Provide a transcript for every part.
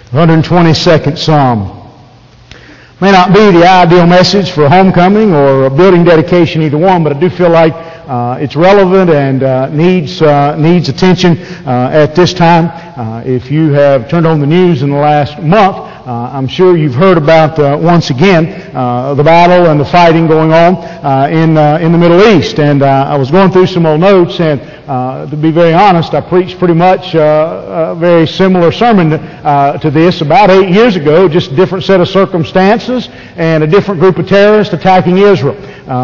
122nd Psalm. May not be the ideal message for homecoming or a building dedication, either one, but I do feel like it's relevant and needs attention at this time. If you have turned on the news in the last month, I'm sure you've heard about once again the battle and the fighting going on in the Middle East. And I was going through some old notes, and to be very honest, I preached pretty much a very similar sermon to this about 8 years ago, just a different set of circumstances and a different group of terrorists attacking Israel.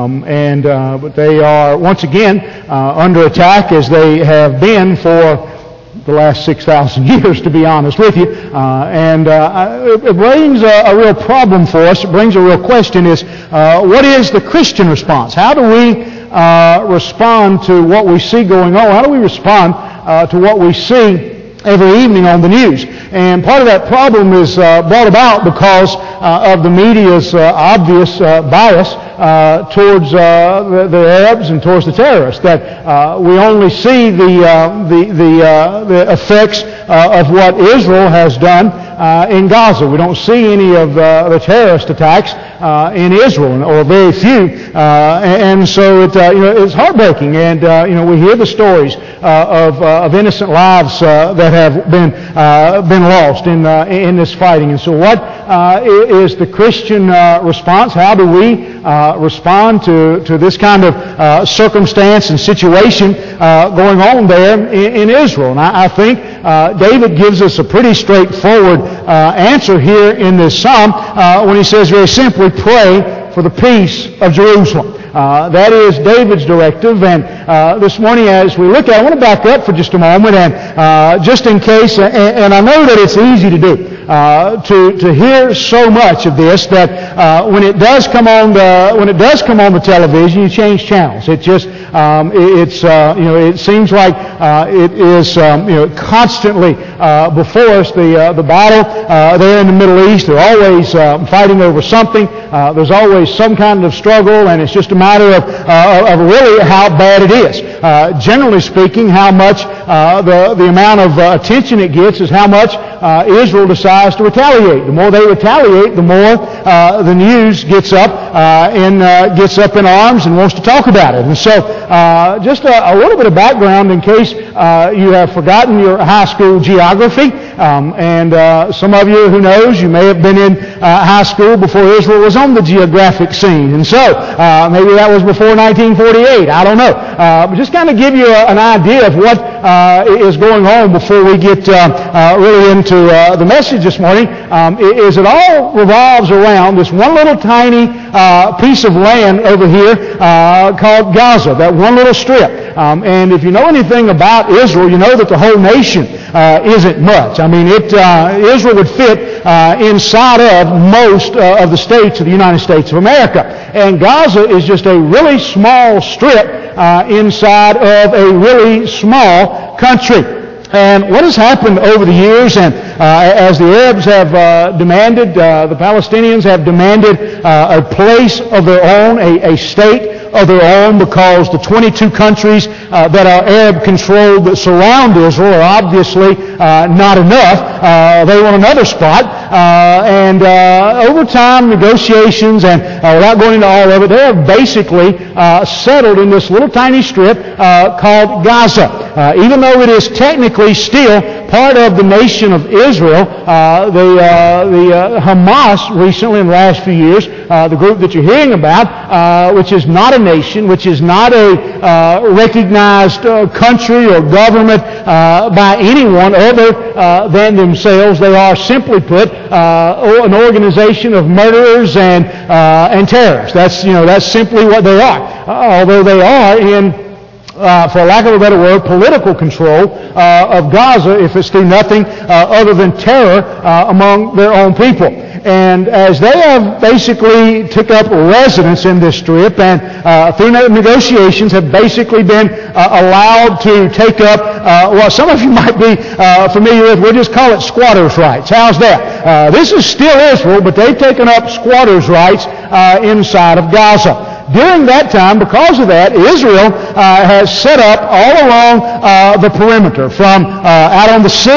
But they are once again under attack, as they have been for the last 6,000 years, to be honest with you. It brings a real problem for us. It brings a real question is, what is the Christian response? How do we respond to what we see going on? How do we respond to what we see every evening on the news? And part of that problem is brought about because of the media's obvious bias towards the Arabs and towards the terrorists. That we only see the effects of what Israel has done in Gaza. We don't see any of the terrorist attacks in Israel, or very few, and so it's heartbreaking. And we hear the stories of innocent lives that have been lost in this fighting. And so, what is the Christian response? How do we respond to this kind of circumstance and situation going on there in Israel? And I think David gives us a pretty straightforward answer here in this psalm when he says very simply, pray for the peace of Jerusalem. That is David's directive. And this morning, as we look at it, I want to back up for just a moment, and just in case, and I know that it's easy to do, to hear so much of this that when it does come on the television, you change channels. It just it seems like it is constantly before us, the battle there in the Middle East. They're always fighting over something. There's always some kind of struggle, and it's just a matter of really how bad it is. Generally speaking, how much the amount of attention it gets is how much Israel decides to retaliate. The more they retaliate, the more the news gets up in arms and wants to talk about it. And so, just a little bit of background in case you have forgotten your high school geography. And some of you, who knows, you may have been in high school before Israel was on the geographic scene. And so, maybe that was before 1948. I don't know. But just kind of give you an idea of what is going on before we get really into the message this morning. Is it all revolves around this one little tiny piece of land over here called Gaza, that one little strip. And if you know anything about Israel, you know that the whole nation isn't much. I mean, Israel would fit inside of most of the states of the United States of America. And Gaza is just a really small strip inside of a really small country. And what has happened over the years, and as the Arabs have demanded, the Palestinians have demanded a place of their own, a state of their own, because the 22 countries that are Arab-controlled that surround Israel are obviously not enough. They want another spot. And over time, negotiations, and without going into all of it, they have basically settled in this little tiny strip called Gaza. Even though it is technically still part of the nation of Israel, the Hamas recently, in the last few years, the group that you're hearing about, which is not a nation, which is not a recognized country or government by anyone other than themselves. They are, simply put, an organization of murderers and terrorists. That's simply what they are. Although they are in, for lack of a better word, political control of Gaza, if it's through nothing other than terror among their own people. And as they have basically took up residence in this strip, and through negotiations have basically been allowed to take up what some of you might be familiar with. We'll just call it squatters' rights. How's that? This is still Israel, but they've taken up squatters' rights inside of Gaza. During that time, because of that, Israel has set up all along the perimeter, from out on the sea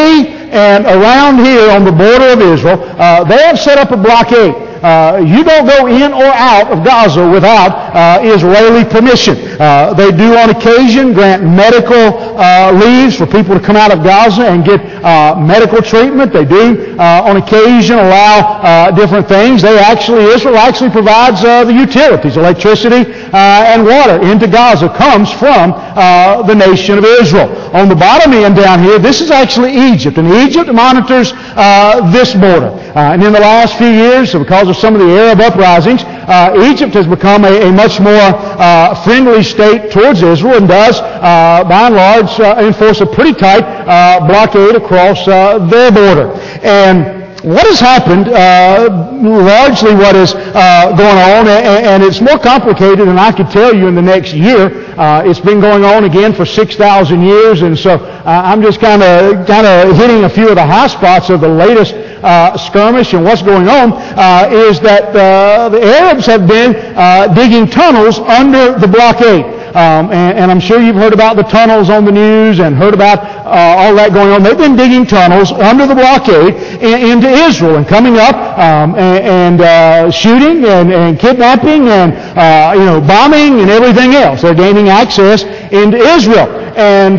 and around here on the border of Israel, they have set up a blockade. You don't go in or out of Gaza without Israeli permission. They do on occasion grant medical leaves for people to come out of Gaza and get medical treatment. They do on occasion allow different things. Israel actually provides the utilities, electricity and water into Gaza comes from the nation of Israel. On the bottom end down here, this is actually Egypt, and Egypt monitors this border. And in the last few years, because of some of the Arab uprisings, Egypt has become a much more friendly state towards Israel and does, by and large, enforce a pretty tight blockade across their border. And what has happened, largely what is going on, and it's more complicated than I could tell you in the next year. It's been going on again for 6,000 years, and so I'm just kind of hitting a few of the high spots of the latest skirmish. And what's going on is that the Arabs have been digging tunnels under the blockade. And I'm sure you've heard about the tunnels on the news and heard about all that going on. They've been digging tunnels under the blockade into Israel and coming up and shooting and kidnapping and bombing and everything else. They're gaining access into Israel. And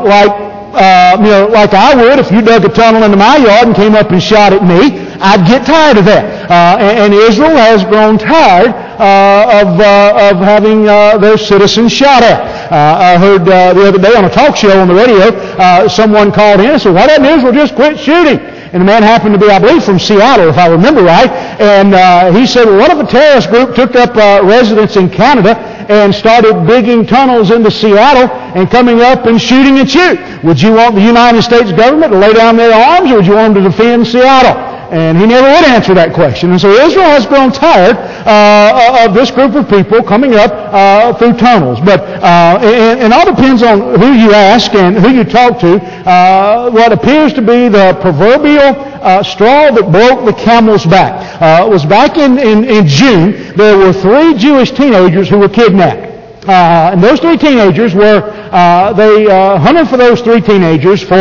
like I would if you dug a tunnel into my yard and came up and shot at me, I'd get tired of that. And Israel has grown tired of having their citizens shot at. I heard the other day on a talk show on the radio, someone called in and said, "Why doesn't Israel just quit shooting?" And the man happened to be, I believe, from Seattle, if I remember right. And he said, well, what if a terrorist group took up residence in Canada and started digging tunnels into Seattle and coming up and shooting at you? Would you want the United States government to lay down their arms, or would you want them to defend Seattle? And he never would answer that question. And so Israel has grown tired of this group of people coming up through tunnels. But it all depends on who you ask and who you talk to. What appears to be the proverbial straw that broke the camel's back was back in June. There were 3 Jewish teenagers who were kidnapped. And those 3 teenagers were, they hunted for those 3 teenagers for,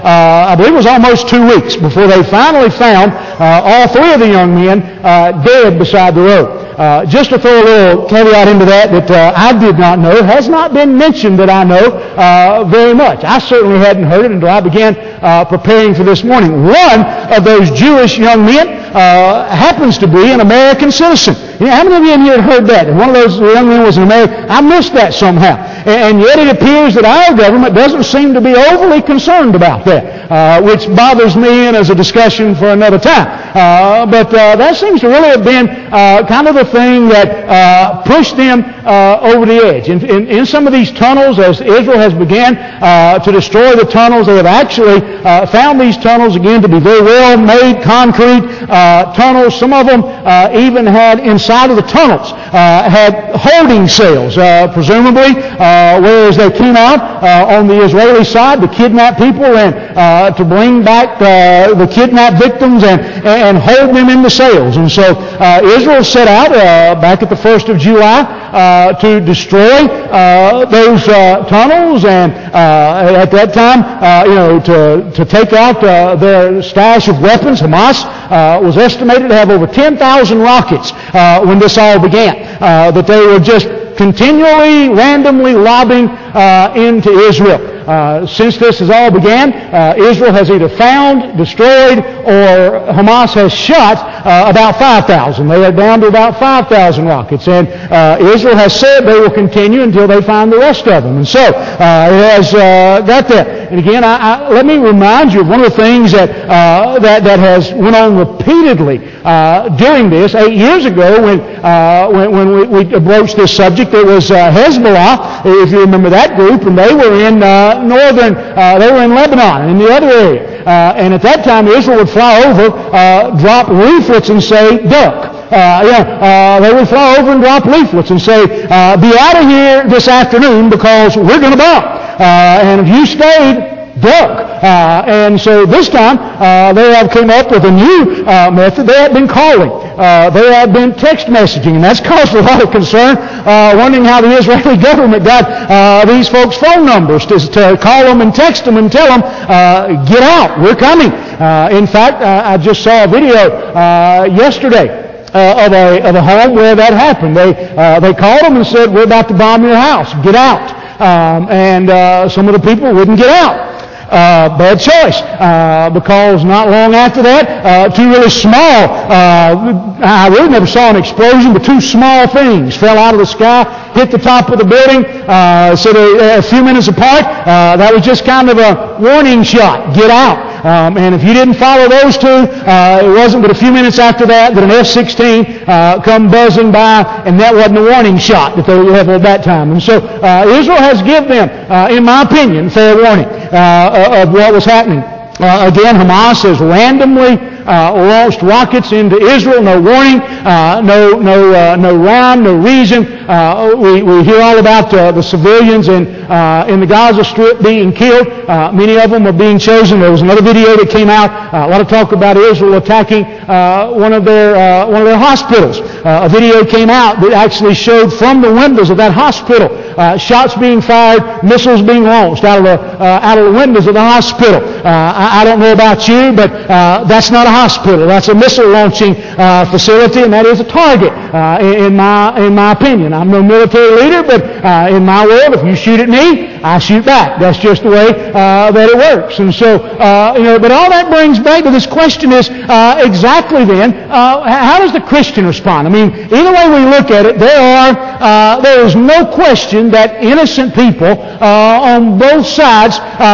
I believe it was almost 2 weeks before they finally found all 3 of the young men dead beside the road. Just to throw a little caveat into that I did not know, has not been mentioned that I know very much. I certainly hadn't heard it until I began preparing for this morning. One of those Jewish young men happens to be an American citizen. How many of you in here heard that? And one of those young men was an American. I missed that somehow. And yet it appears that our government doesn't seem to be overly concerned about that, which bothers me and is a discussion for another time. But that seems to really have been kind of the thing that pushed them over the edge. In some of these tunnels, as Israel has began to destroy the tunnels, they have actually found these tunnels again to be very well-made concrete tunnels. Some of them even had inside of the tunnels had holding cells, presumably, whereas they came out on the Israeli side to kidnap people and to bring back the kidnapped victims and hold them in the cells. And so Israel set out back at the 1st of July to destroy those tunnels, and at that time, to take out their stash of weapons. Hamas was estimated to have over 10,000 rockets when this all began, that they were just continually, randomly lobbing into Israel. Since this has all began, Israel has either found, destroyed, or Hamas has shot about 5,000. They are down to about 5,000 rockets. And Israel has said they will continue until they find the rest of them. And so it has got that. And again, let me remind you of one of the things that has went on repeatedly during this. 8 years ago, when we broached this subject, it was Hezbollah, if you remember that group, and they were in they were in Lebanon, in the other area. And at that time, Israel would fly over, drop leaflets and say, duck. They would fly over and drop leaflets and say, be out of here this afternoon because we're going to bomb. And if you stayed, duck. And so this time, they have come up with a new method. They have been calling there have been text messaging, and that's caused a lot of concern, wondering how the Israeli government got these folks' phone numbers to call them and text them and tell them, get out, we're coming. In fact, I just saw a video yesterday of a home where that happened. They called them and said, we're about to bomb your house, get out. And some of the people wouldn't get out. Bad choice, because not long after that, two really small, I really never saw an explosion, but two small things fell out of the sky, hit the top of the building, so a few minutes apart. That was just kind of a warning shot, get out. And if you didn't follow those two, it wasn't but a few minutes after that an F-16 come buzzing by, and that wasn't a warning shot that they leveled at that time. And so Israel has given them, in my opinion, fair warning of what was happening. Again, Hamas has randomly launched rockets into Israel, no warning, no rhyme, no reason. We hear all about the civilians in the Gaza Strip being killed. Many of them are being chosen. There was another video that came out, a lot of talk about Israel attacking one of their hospitals. A video came out that actually showed from the windows of that hospital shots being fired, missiles being launched out of the windows of the hospital. I don't know about you, but that's not a hospital. That's a missile launching facility, and that is a target, in my opinion. I'm no military leader, but in my world, if you shoot at me, I shoot back. That's just the way that it works. And so, but all that brings back to this question is, exactly then, how does the Christian respond? I mean, either way we look at it, there is no question that innocent people on both sides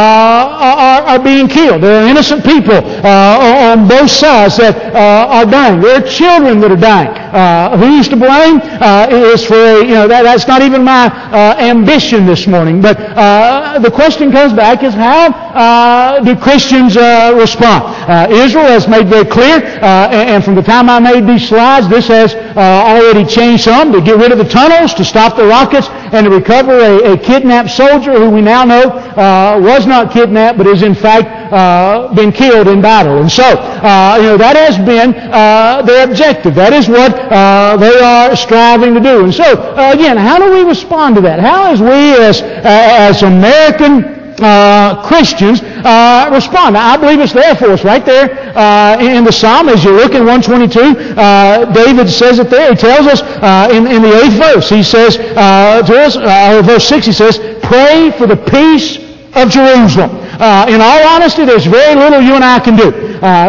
are being killed. There are innocent people on both sides that are dying. There are children that are dying. Who's to blame? Is for that's not even my ambition this morning. But the question comes back is how do Christians respond? Israel has made very clear, and from the time I made these slides, this has already changed some, to get rid of the tunnels, to stop the rockets, and to recover a kidnapped soldier who we now know was not kidnapped, but is in fact been killed in battle. And so, that has been their objective. That is what they are striving to do. And so, again, how do we respond to that? How as we as American Christians respond? Now, I believe it's there for us right there in the Psalm. As you look in 122, David says it there. He tells us in the 8th verse, he says to us, verse 6, he says, pray for the peace of Jerusalem. In all honesty, there's very little you and I can do.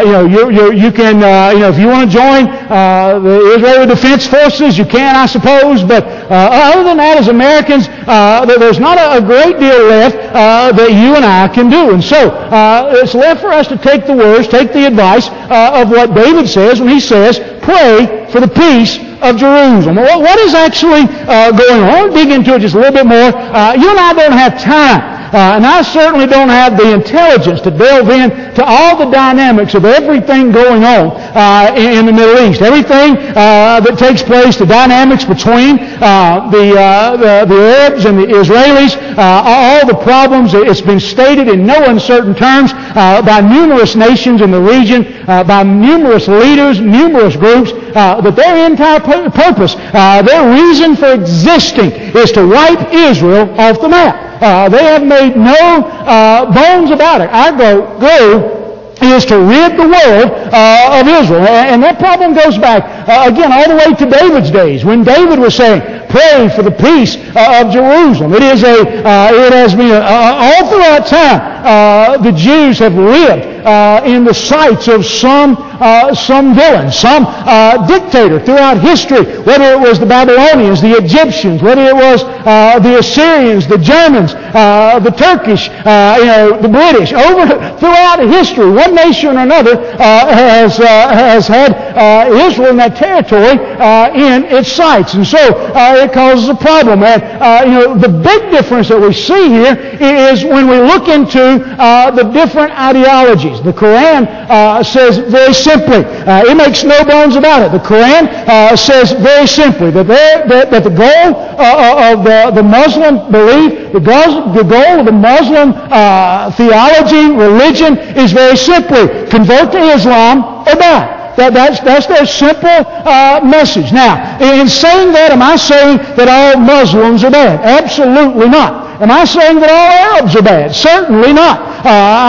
You can, if you want to join the Israeli Defense Forces, you can, I suppose. But other than that, as Americans, there's not a great deal left that you and I can do. And so it's left for us to take the words, take the advice of what David says when he says, pray for the peace of Jerusalem. What is actually going on? I'll dig into it just a little bit more. You and I don't have time. And I certainly don't have the intelligence to delve into all the dynamics of everything going on in the Middle East. Everything that takes place, the dynamics between the Arabs and the Israelis, all the problems. It's been stated in no uncertain terms by numerous nations in the region, by numerous leaders, numerous groups, that their entire purpose, their reason for existing is to wipe Israel off the map. They have made no bones about it. Our goal is to rid the world of Israel. And that problem goes back, again, all the way to David's days, when David was saying, pray for the peace of Jerusalem. It has been all throughout time, the Jews have lived in the sights of some villain, some dictator throughout history, whether it was the Babylonians, the Egyptians, whether it was the Assyrians, the Germans, the Turkish, the British. Throughout history, one nation or another has had Israel in that territory in its sights. And so it causes a problem. And the big difference that we see here is when we look into the different ideologies. The Quran says very simply, it makes no bones about it. The Quran says very simply that the goal of the Muslim belief, the goal of the Muslim theology, religion, is very simply convert to Islam or die. That's their simple message. Now, in saying that, am I saying that all Muslims are bad? Absolutely not. Am I saying that all Arabs are bad? Certainly not.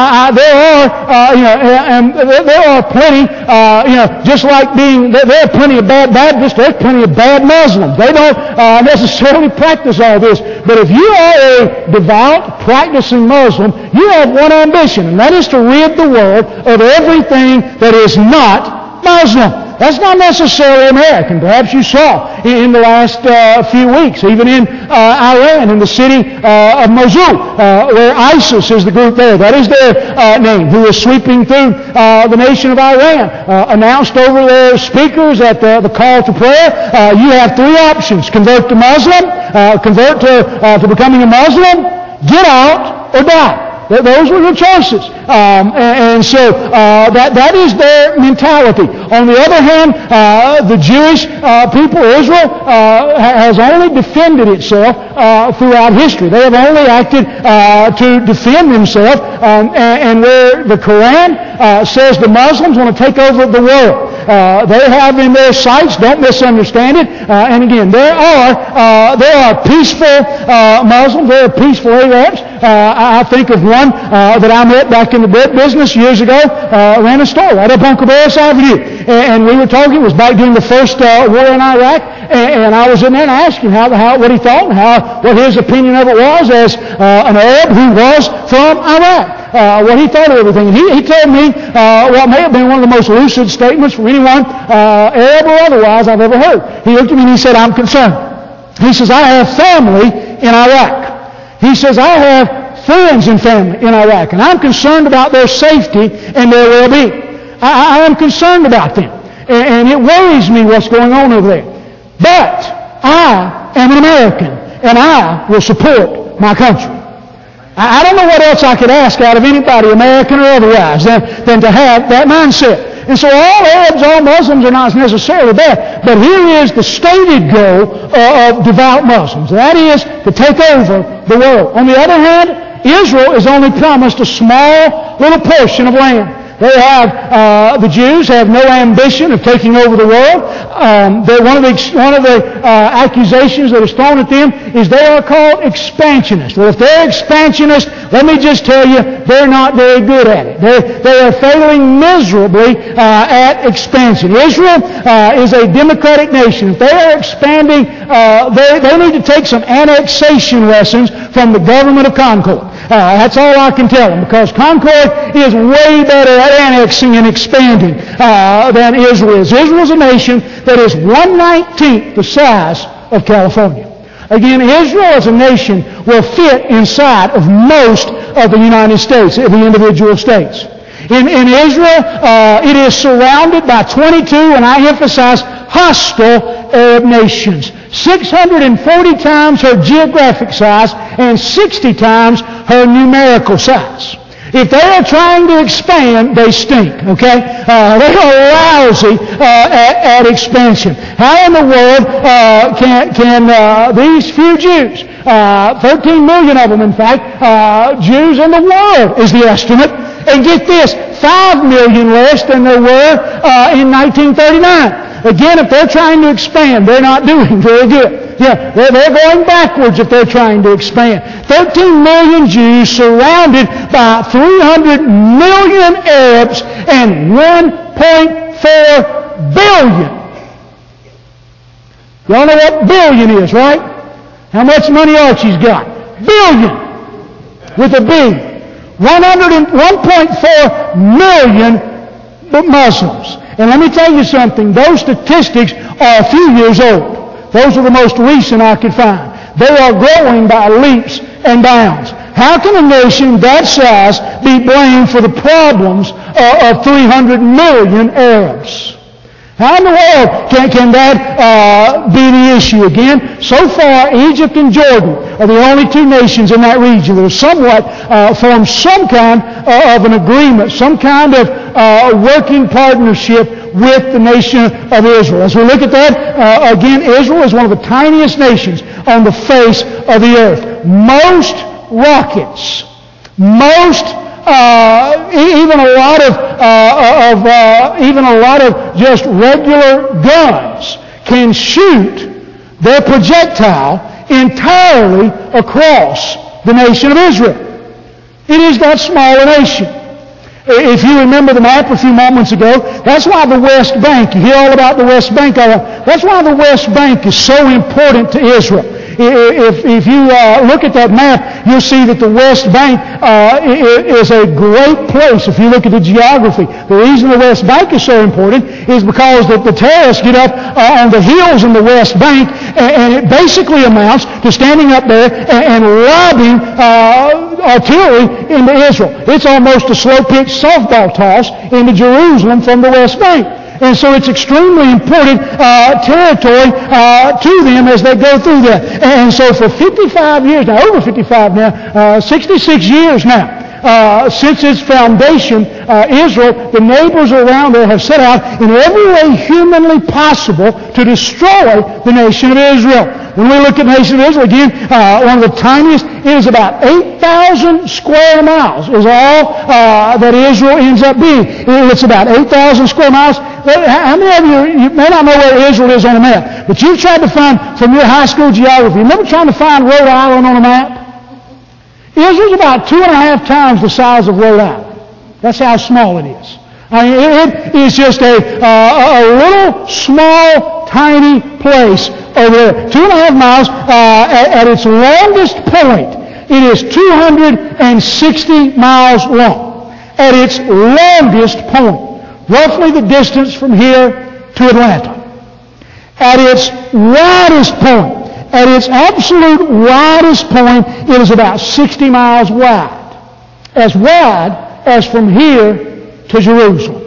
There are plenty, just like there are plenty of bad Baptists, there's plenty of bad Muslims. They don't necessarily practice all this. But if you are a devout, practicing Muslim, you have one ambition, and that is to rid the world of everything that is not Muslim. That's not necessarily American. Perhaps you saw in the last few weeks, even in Iran, in the city of Mosul, where ISIS is the group there. That is their name, who is sweeping through the nation of Iran. Announced over their speakers at the call to prayer, you have three options. Convert to Muslim, convert to becoming a Muslim, get out, or die. Those were the choices. And so that is their mentality. On the other hand, the Jewish people, Israel, has only defended itself throughout history. They have only acted to defend themselves. And where the Quran says the Muslims want to take over the world, they have in their sights, don't misunderstand it. And again, there are peaceful Muslims, there are peaceful Arabs. I think of one that I met back in the bread business years ago, ran a store right up on Cabarrus Avenue. And we were talking, it was back during the first war in Iraq, and I was in there and I asked him what he thought and what his opinion of it was as an Arab who was from Iraq. What he thought of everything. And he told me what may have been one of the most lucid statements from anyone, Arab or otherwise, I've ever heard. He looked at me and he said, I'm concerned. He says, I have family in Iraq. He says, I have friends and family in Iraq, and I'm concerned about their safety and their well-being. I am concerned about them, and it worries me what's going on over there. But I am an American, and I will support my country. I don't know what else I could ask out of anybody, American or otherwise, than to have that mindset. And so all Arabs, all Muslims are not necessarily bad. But here is the stated goal of devout Muslims. That is to take over the world. On the other hand, Israel is only promised a small little portion of land. The Jews have no ambition of taking over the world. One of the accusations that is thrown at them is they are called expansionists. Well, if they're expansionists, let me just tell you, they're not very good at it. They are failing miserably at expansion. Israel is a democratic nation. If they are expanding, they need to take some annexation lessons from the government of Concord. That's all I can tell them, because Concord is way better at annexing and expanding than Israel is. Israel is a nation that is 1/19th the size of California. Again, Israel as a nation will fit inside of most of the United States, of the individual states. In Israel, it is surrounded by 22, and I emphasize, hostile Arab nations. 640 times her geographic size and 60 times her numerical size. If they are trying to expand, they stink, okay? They are lousy at expansion. How in the world can these few Jews, 13 million of them in fact, Jews in the world is the estimate, and get this, 5 million less than there were in 1939. Again, if they're trying to expand, they're not doing very good. Yeah, they're going backwards if they're trying to expand. 13 million Jews surrounded by 300 million Arabs and 1.4 billion. Y'all know what billion is, right? How much money Archie's got? Billion. With a B. 1.4 million Muslims. And let me tell you something, those statistics are a few years old. Those are the most recent I could find. They are growing by leaps and bounds. How can a nation that size be blamed for the problems of 300 million Arabs? How in the world can that be the issue? Again, so far, Egypt and Jordan are the only two nations in that region that have somewhat formed some kind of an agreement, some kind of working partnership with the nation of Israel. As we look at that, again, Israel is one of the tiniest nations on the face of the earth. Most rockets, most even a lot of just regular guns can shoot their projectile entirely across the nation of Israel. It is that small a nation. If you remember the map a few moments ago, that's why the West Bank, you hear all about the West Bank, that's why the West Bank is so important to Israel. If you look at that map, you'll see that the West Bank is a great place. If you look at the geography, the reason the West Bank is so important is because the terrorists get up on the hills in the West Bank, and it basically amounts to standing up there and lobbing artillery into Israel. It's almost a slow-pitch softball toss into Jerusalem from the West Bank. And so it's extremely important territory to them as they go through that. And so for 55 years now, over 55 now, 66 years now, since its foundation, Israel, the neighbors around there have set out in every way humanly possible to destroy the nation of Israel. When we look at the nation of Israel, again, one of the tiniest, it is about 8,000 square miles is all that Israel ends up being. It's about 8,000 square miles. How many of you may not know where Israel is on a map, but you've tried to find from your high school geography, remember trying to find Rhode Island on a map? Israel's about 2.5 times the size of Rhode Island. That's how small it is. I mean, it is just a little, small, tiny place over there. 2.5 miles at its longest point. It is 260 miles long. At its longest point. Roughly the distance from here to Atlanta. At its widest point, at its absolute widest point, it is about 60 miles wide. As wide as from here to Jerusalem.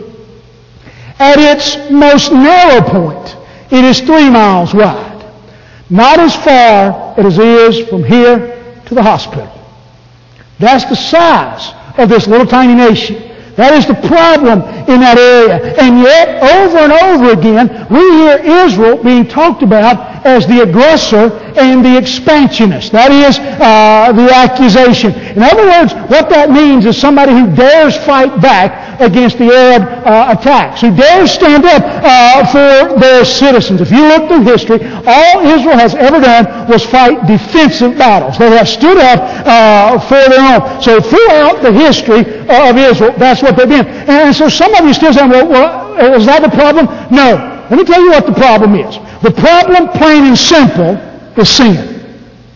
At its most narrow point, it is 3 miles wide. Not as far as it is from here to the hospital. That's the size of this little tiny nation. That is the problem in that area. And yet, over and over again, we hear Israel being talked about as the aggressor and the expansionist. That is the accusation. In other words, what that means is somebody who dares fight back against the Arab attacks, who dares stand up for their citizens. If you look through history, all Israel has ever done was fight defensive battles. They have stood up for their own. So throughout the history of Israel, that's what they've been. And so some of you still say, well, is that the problem? No. Let me tell you what the problem is. The problem, plain and simple, is sin.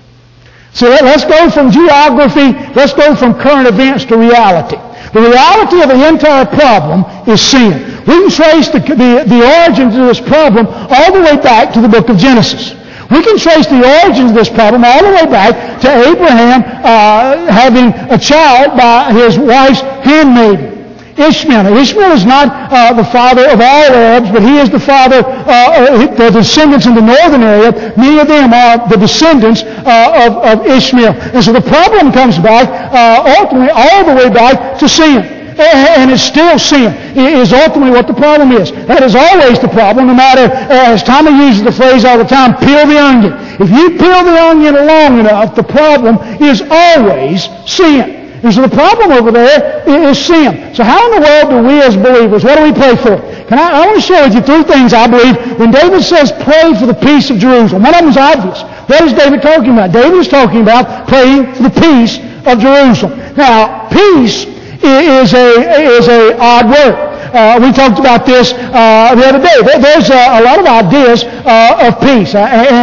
So let's go from geography, let's go from current events to reality. The reality of the entire problem is sin. We can trace the origins of this problem all the way back to the book of Genesis. We can trace the origins of this problem all the way back to Abraham having a child by his wife's handmaiden, Ishmael. Now, Ishmael is not the father of all Arabs, but he is the father of the descendants in the northern area. Many of them are the descendants of Ishmael. And so the problem comes back ultimately all the way back to sin. And it's still sin. It is ultimately what the problem is. That is always the problem, no matter, as Tommy uses the phrase all the time, peel the onion. If you peel the onion long enough, the problem is always sin. And so the problem over there is sin. So how in the world do we as believers, what do we pray for? I want to share with you 3 things I believe. When David says pray for the peace of Jerusalem, one of them is obvious. What is David talking about? David is talking about praying for the peace of Jerusalem. Now, peace is a odd word. We talked about this the other day. There's a lot of ideas of peace.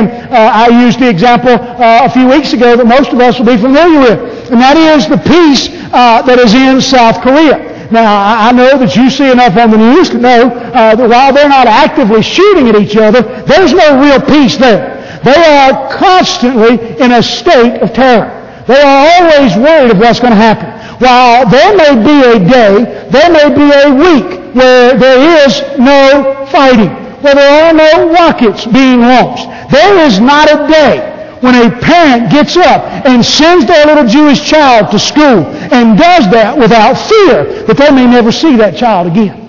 I used the example a few weeks ago that most of us will be familiar with. And that is the peace that is in South Korea. Now, I know that you see enough on the news to know that while they're not actively shooting at each other, there's no real peace there. They are constantly in a state of terror. They are always worried of what's going to happen. While there may be a day, there may be a week where there is no fighting, where there are no rockets being launched. There is not a day when a parent gets up and sends their little Jewish child to school and does that without fear that they may never see that child again.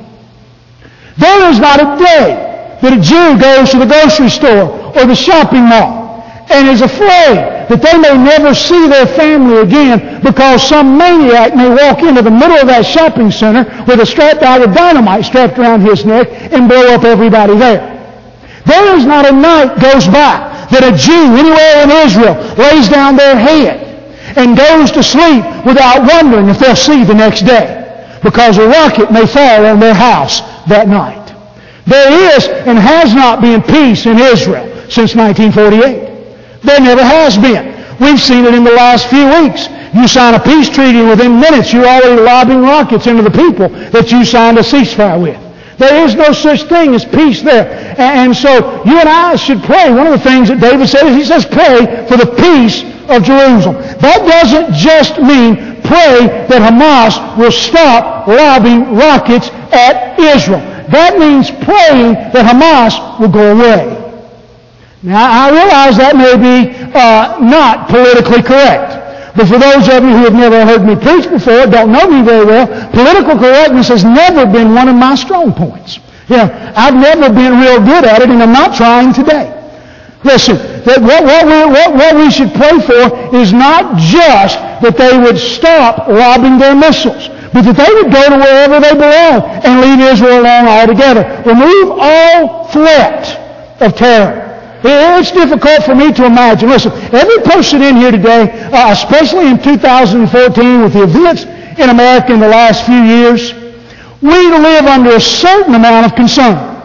There is not a day that a Jew goes to the grocery store or the shopping mall and is afraid that they may never see their family again because some maniac may walk into the middle of that shopping center with a dynamite strapped around his neck and blow up everybody there. There is not a night goes by that a Jew anywhere in Israel lays down their head and goes to sleep without wondering if they'll see the next day, because a rocket may fall on their house that night. There is and has not been peace in Israel since 1948. There never has been. We've seen it in the last few weeks. You sign a peace treaty, and within minutes you're already lobbing rockets into the people that you signed a ceasefire with. There is no such thing as peace there. And so you and I should pray. One of the things that David said is he says pray for the peace of Jerusalem. That doesn't just mean pray that Hamas will stop lobbing rockets at Israel. That means praying that Hamas will go away. Now, I realize that may be not politically correct. But for those of you who have never heard me preach before, don't know me very well, political correctness has never been one of my strong points. You know, I've never been real good at it, and I'm not trying today. Listen, that what we should pray for is not just that they would stop lobbing their missiles, but that they would go to wherever they belong and leave Israel alone altogether. Remove all threat of terror. It's difficult for me to imagine. Listen, every person in here today, especially in 2014 with the events in America in the last few years, we live under a certain amount of concern.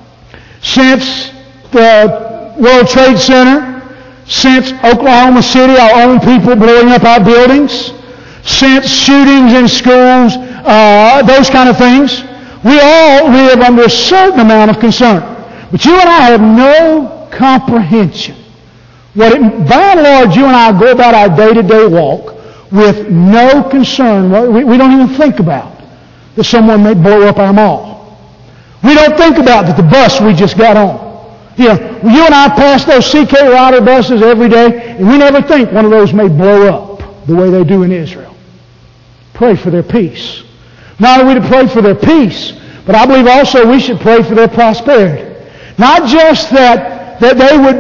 Since the World Trade Center, since Oklahoma City, our own people blowing up our buildings, since shootings in schools, those kind of things, we all live under a certain amount of concern. But you and I have no comprehension. By and large, you and I go about our day-to-day walk with no concern. We don't even think about that someone may blow up our mall. We don't think about that the bus we just got on. You know, you and I pass those CK Rider buses every day, and we never think one of those may blow up the way they do in Israel. Pray for their peace. Not only to pray for their peace, but I believe also we should pray for their prosperity. Not just that there would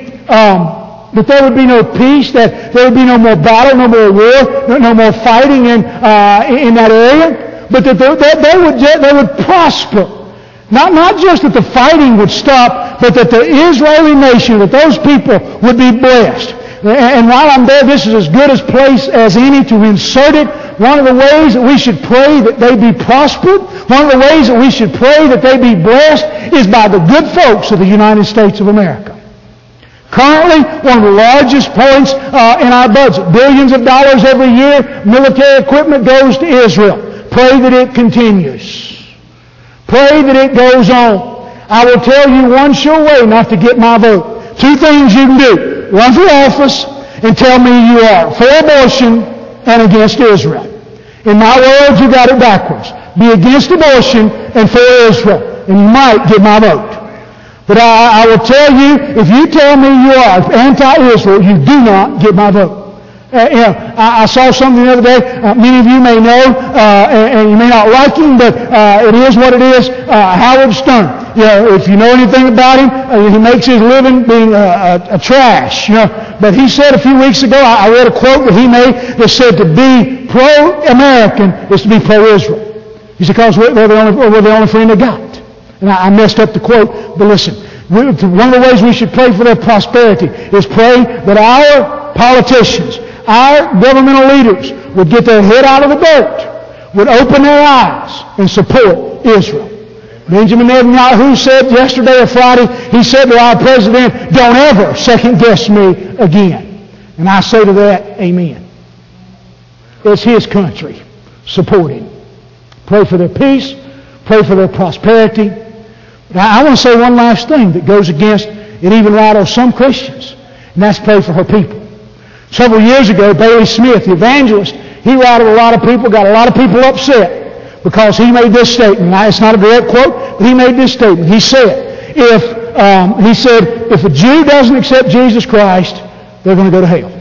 be no peace, that there would be no more battle, no more war, no more fighting in that area, but that they would prosper. Not just that the fighting would stop, but that the Israeli nation, that those people would be blessed. And while I'm there, this is as good a place as any to insert it. One of the ways that we should pray that they be prospered, one of the ways that we should pray that they be blessed is by the good folks of the United States of America. Currently, one of the largest points in our budget, billions of dollars every year, military equipment goes to Israel. Pray that it continues. Pray that it goes on. I will tell you one sure way not to get my vote. Two things you can do. Run for office and tell me you are for abortion and against Israel. In my words, you got it backwards. Be against abortion and for Israel, and you might get my vote. But I will tell you, if you tell me you are anti-Israel, you do not get my vote. I saw something the other day. Many of you may know, and you may not like him, but it is what it is. Howard Stern. You know, if you know anything about him, he makes his living being a trash. You know, but he said a few weeks ago, I read a quote that he made that said to be pro-American is to be pro-Israel. He said, because we're the only friend they got. And I messed up the quote, but listen, one of the ways we should pray for their prosperity is pray that our politicians, our governmental leaders would get their head out of the dirt, would open their eyes and support Israel. Benjamin Netanyahu said yesterday or Friday, he said to our president, don't ever second guess me again. And I say to that, amen. It's his country. Support him. Pray for their peace. Pray for their prosperity. Now, I want to say one last thing that goes against it even rattles some Christians, and that's pray for her people. Several years ago, Bailey Smith, the evangelist, he rattled a lot of people, got a lot of people upset because he made this statement. Now, it's not a direct quote, but he made this statement. He said, if a Jew doesn't accept Jesus Christ, they're going to go to hell.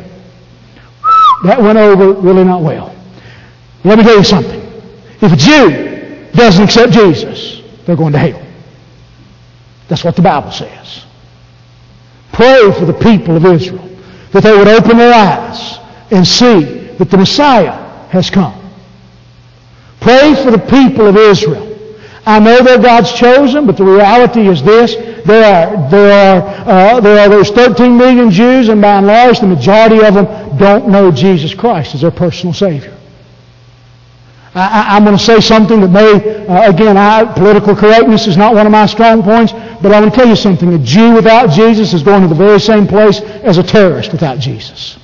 That went over really not well. Let me tell you something. If a Jew doesn't accept Jesus, they're going to hell. That's what the Bible says. Pray for the people of Israel. that they would open their eyes and see that the Messiah has come. Pray for the people of Israel. I know they're God's chosen, but the reality is this. There are those 13 million Jews, and by and large, the majority of them don't know Jesus Christ as their personal Savior. I'm going to say something that may, political correctness is not one of my strong points, but I want to tell you something. A Jew without Jesus is going to the very same place as a terrorist without Jesus.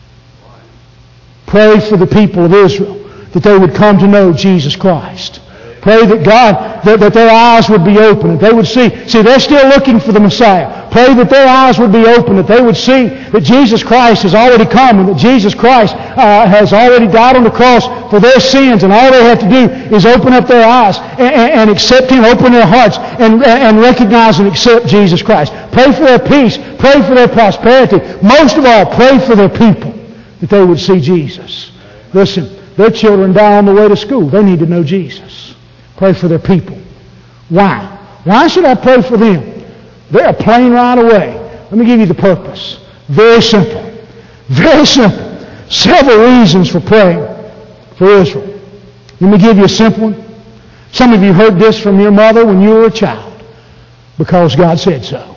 Pray for the people of Israel that they would come to know Jesus Christ. Pray that God, that their eyes would be open, that they would see. See, they're still looking for the Messiah. Pray that their eyes would be open, that they would see that Jesus Christ has already come and that Jesus Christ has already died on the cross for their sins, and all they have to do is open up their eyes and accept Him, open their hearts and recognize and accept Jesus Christ. Pray for their peace. Pray for their prosperity. Most of all, pray for their people, that they would see Jesus. Listen, their children die on the way to school. They need to know Jesus. Pray for their people. Why? Why should I pray for them? They're a plane ride away. Let me give you the purpose. Very simple. Very simple. Several reasons for praying for Israel. Let me give you a simple one. Some of you heard this from your mother when you were a child. Because God said so.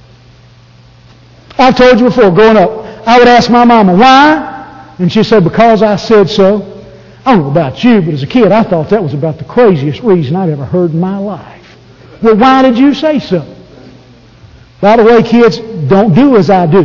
I've told you before, growing up, I would ask my mama, why? And she said, because I said so. I don't know about you, but as a kid, I thought that was about the craziest reason I'd ever heard in my life. Well, why did you say so? By the way, kids, don't do as I do.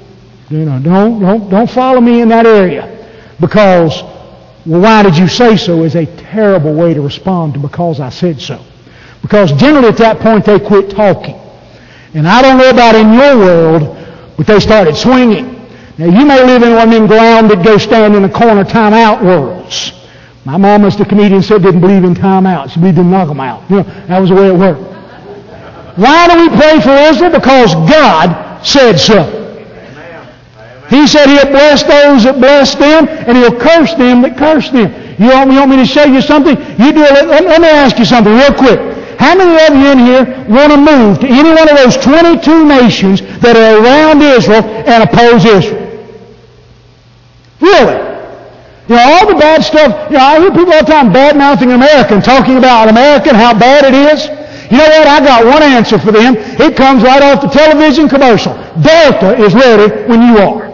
Don't follow me in that area. Because, well, why did you say so is a terrible way to respond to because I said so. Because generally at that point they quit talking. And I don't know about in your world, but they started swinging. Now, you may live in one of them grounded, go stand in the corner timeout worlds. My mom, as the comedian said, didn't believe in timeout. She believed in knock them out. That was the way it worked. Why do we pray for Israel? Because God said so. He said He'll bless those that bless them, and He'll curse them that curse them. You want me to show you something? You do it. Let me ask you something real quick. How many of you in here want to move to any one of those 22 nations that are around Israel and oppose Israel? Really? All the bad stuff. I hear people all the time bad-mouthing America and talking about America and how bad it is. You know what? I got one answer for them. It comes right off the television commercial. Delta is ready when you are.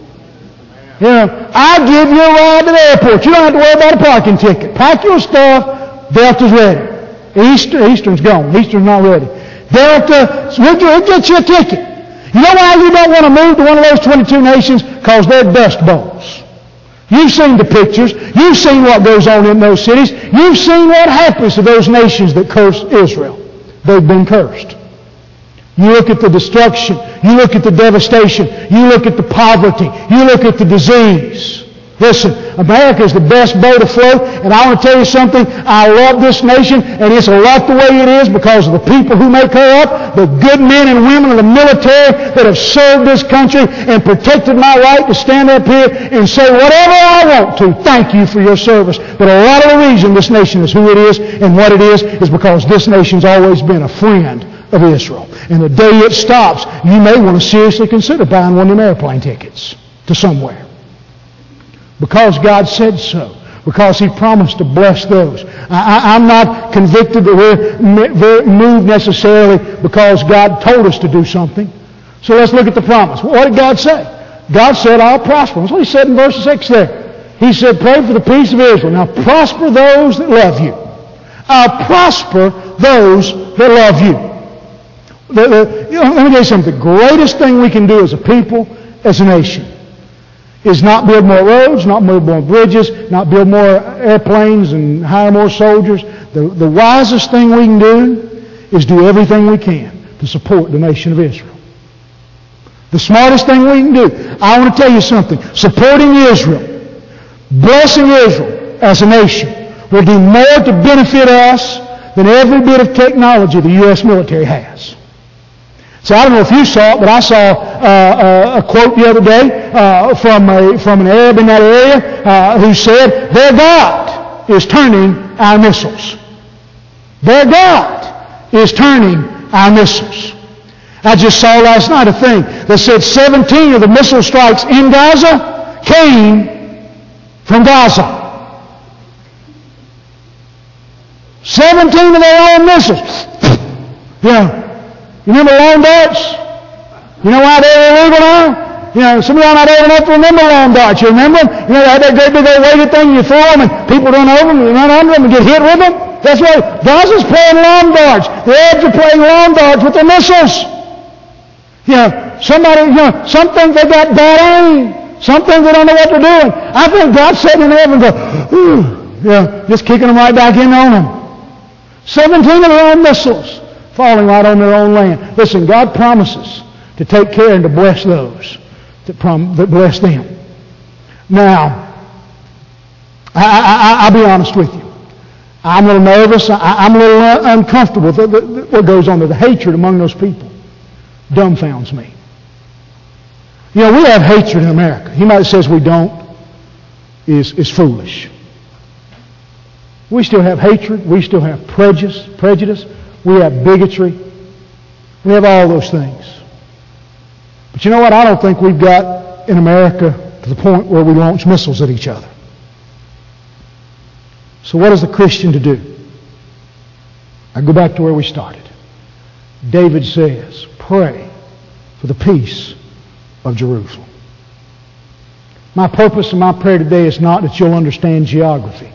I'll give you a ride to the airport. You don't have to worry about a parking ticket. Pack your stuff. Delta's ready. Eastern's gone. Eastern's not ready. Delta, we'll get you a ticket. You know why you don't want to move to one of those 22 nations? Because they're dust bowls. You've seen the pictures. You've seen what goes on in those cities. You've seen what happens to those nations that curse Israel. They've been cursed. You look at the destruction. You look at the devastation. You look at the poverty. You look at the disease. Listen, America is the best boat afloat, and I want to tell you something. I love this nation, and it's a lot the way it is because of the people who make her up, the good men and women of the military that have served this country and protected my right to stand up here and say whatever I want to. Thank you for your service. But a lot of the reason this nation is who it is and what it is because this nation's always been a friend of Israel. And the day it stops, you may want to seriously consider buying one of them airplane tickets to somewhere. Because God said so. Because He promised to bless those. I'm not convicted that we're moved necessarily because God told us to do something. So let's look at the promise. What did God say? God said, I'll prosper. That's what He said in verse 6 there. He said, pray for the peace of Israel. Now prosper those that love you. I'll prosper those that love you. Let me tell you something. The greatest thing we can do as a people, as a nation, is not build more roads, not build more bridges, not build more airplanes and hire more soldiers. The wisest thing we can do is do everything we can to support the nation of Israel. The smartest thing we can do. I want to tell you something. Supporting Israel, blessing Israel as a nation will do more to benefit us than every bit of technology the U.S. military has. So I don't know if you saw it, but I saw a quote the other day from an Arab in that area who said, their God is turning our missiles. Their God is turning our missiles. I just saw last night a thing that said 17 of the missile strikes in Gaza came from Gaza. 17 of their own missiles. You remember lawn darts? You know why they're illegal now? Some of y'all not old enough to remember lawn darts. You remember them? They had that great big old weighted thing, you throw them and people run over them and run under them and get hit with them. That's why Gaza's playing lawn darts. The Arabs are playing lawn darts with their missiles. Some think they got bad aim. Some think they don't know what they're doing. I think God's sitting in heaven and go, just kicking them right back in on them. 17 of their own missiles falling right on their own land. Listen, God promises to take care and to bless those that bless them. Now, I'll be honest with you. I'm a little nervous. I'm a little uncomfortable with what goes on there. The hatred among those people dumbfounds me. We have hatred in America. He might say we don't is foolish. We still have hatred. We still have prejudice. We have bigotry. We have all those things. But you know what? I don't think we've got in America to the point where we launch missiles at each other. So what is the Christian to do? I go back to where we started. David says, pray for the peace of Jerusalem. My purpose and my prayer today is not that you'll understand geography.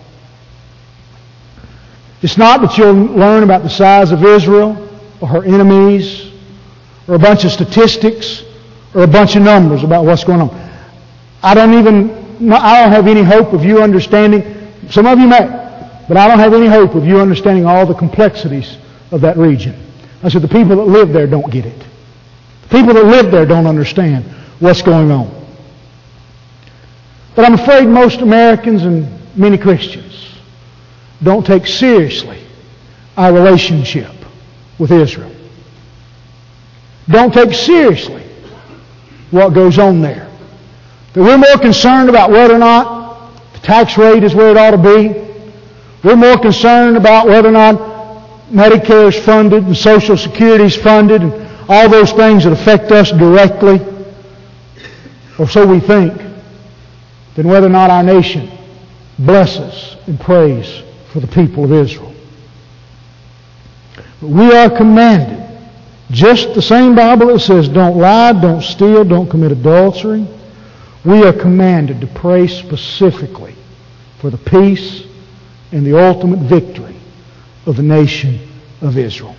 It's not that you'll learn about the size of Israel or her enemies or a bunch of statistics or a bunch of numbers about what's going on. I don't have any hope of you understanding. Some of you may, but I don't have any hope of you understanding all the complexities of that region. I said the people that live there don't get it. The people that live there don't understand what's going on. But I'm afraid most Americans and many Christians don't take seriously our relationship with Israel. Don't take seriously what goes on there. That we're more concerned about whether or not the tax rate is where it ought to be. We're more concerned about whether or not Medicare is funded and Social Security is funded and all those things that affect us directly, or so we think, than whether or not our nation blesses and prays for the people of Israel. But we are commanded, just the same Bible that says don't lie, don't steal, don't commit adultery, we are commanded to pray specifically for the peace and the ultimate victory of the nation of Israel.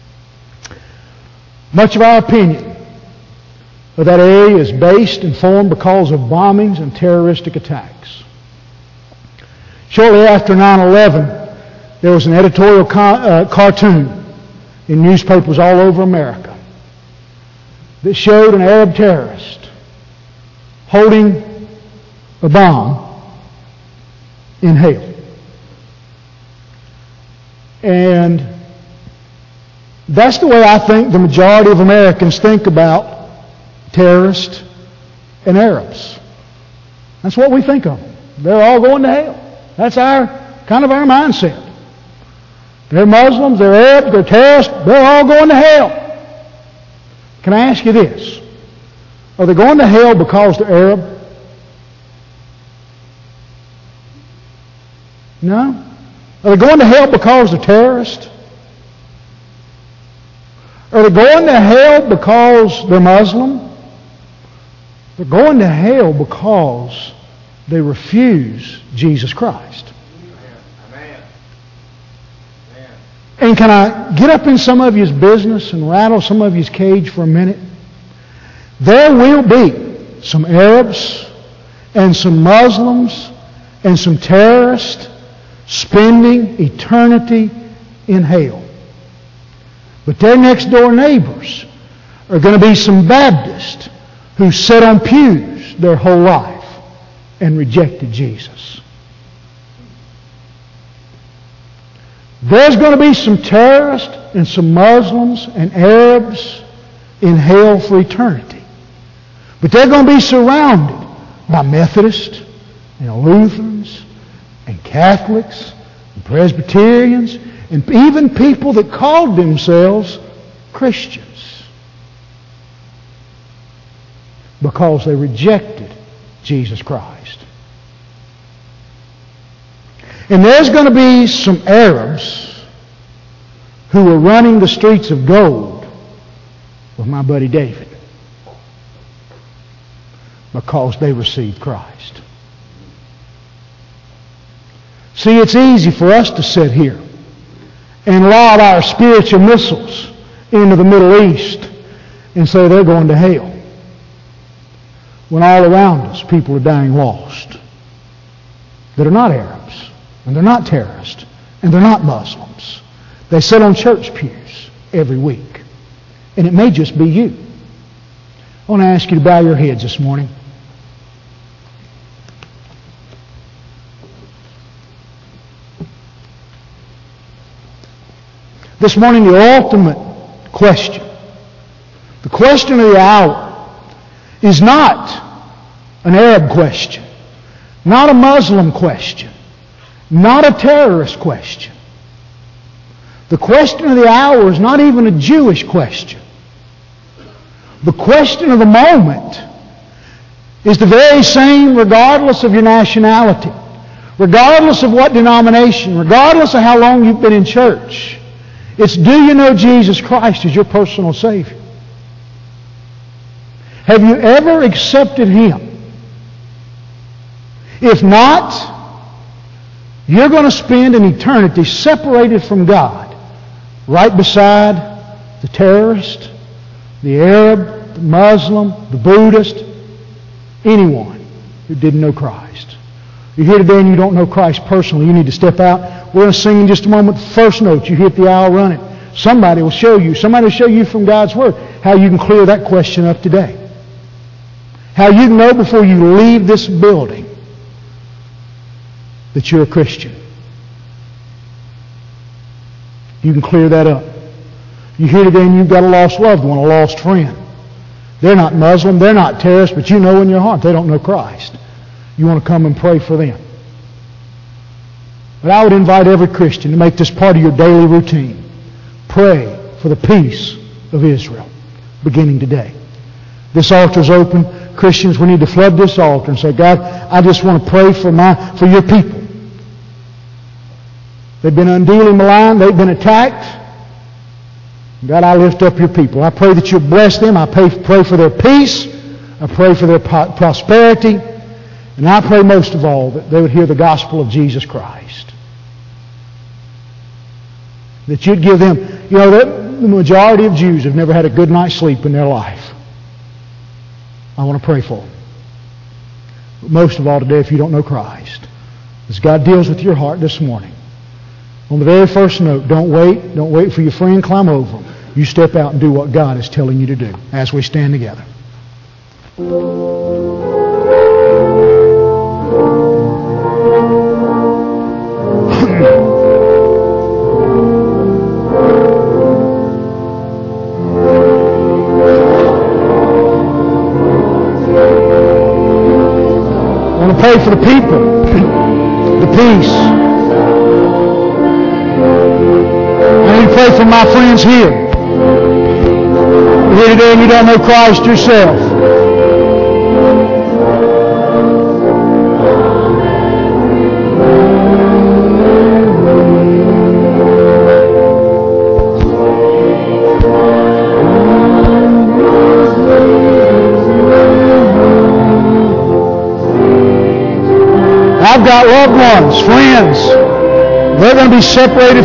Much of our opinion of that area is based and formed because of bombings and terroristic attacks. Shortly after 9/11, there was an editorial cartoon in newspapers all over America that showed an Arab terrorist holding a bomb in hell. And that's the way I think the majority of Americans think about terrorists and Arabs. That's what we think of them. They're all going to hell. That's kind of our mindset. They're Muslims, they're Arabs, they're terrorists, they're all going to hell. Can I ask you this? Are they going to hell because they're Arab? No? Are they going to hell because they're terrorists? Are they going to hell because they're Muslim? They're going to hell because they refuse Jesus Christ. And can I get up in some of you's business and rattle some of you's cage for a minute? There will be some Arabs and some Muslims and some terrorists spending eternity in hell. But their next door neighbors are going to be some Baptists who sat on pews their whole life and rejected Jesus. There's going to be some terrorists and some Muslims and Arabs in hell for eternity. But they're going to be surrounded by Methodists and Lutherans and Catholics and Presbyterians and even people that called themselves Christians. because they rejected Jesus Christ. And there's going to be some Arabs who are running the streets of gold with my buddy David because they received Christ. See, it's easy for us to sit here and lob our spiritual missiles into the Middle East and say they're going to hell, when all around us people are dying lost that are not Arabs, and they're not terrorists, and they're not Muslims. They sit on church pews every week, and it may just be you. I want to ask you to bow your heads this morning. This morning, the ultimate question, the question of the hour, is not an Arab question, not a Muslim question, not a terrorist question. The question of the hour is not even a Jewish question. The question of the moment is the very same regardless of your nationality, regardless of what denomination, regardless of how long you've been in church. It's, do you know Jesus Christ as your personal Savior? Have you ever accepted Him? If not, you're going to spend an eternity separated from God, right beside the terrorist, the Arab, the Muslim, the Buddhist, anyone who didn't know Christ. You're here today and you don't know Christ personally. You need to step out. We're going to sing in just a moment the first note. You hit the aisle running. Somebody will show you from God's Word how you can clear that question up today. How you can know before you leave this building that you're a Christian. You can clear that up. You're here today and you've got a lost loved one, a lost friend. They're not Muslim, they're not terrorists, but you know in your heart they don't know Christ. You want to come and pray for them. But I would invite every Christian to make this part of your daily routine. Pray for the peace of Israel, beginning today. This altar's open. Christians, we need to flood this altar and say, God, I just want to pray for your people. They've been unduly maligned. They've been attacked. God, I lift up your people. I pray that you'll bless them. I pray for their peace. I pray for their prosperity. And I pray most of all that they would hear the gospel of Jesus Christ. That you'd give them, the majority of Jews have never had a good night's sleep in their life. I want to pray for them. But most of all today, if you don't know Christ, as God deals with your heart this morning, on the very first note, don't wait for your friend to climb over them. You step out and do what God is telling you to do as we stand together. Pray for the people, the peace. I need to pray for my friends here. You're here today and you don't know Christ yourself. I've got loved ones, friends. They're going to be separated